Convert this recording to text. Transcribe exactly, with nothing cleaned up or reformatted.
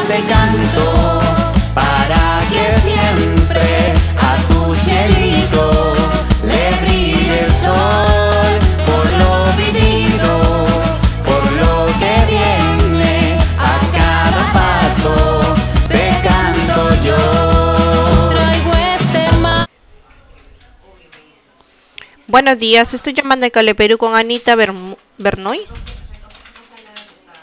te canto para que siempre a tu cielito le brille el sol. Por lo vivido, por lo que viene a cada paso, te canto yo. Traigo este mar. Buenos días, estoy llamando de Cale Perú con Anita Berm- Bernoy.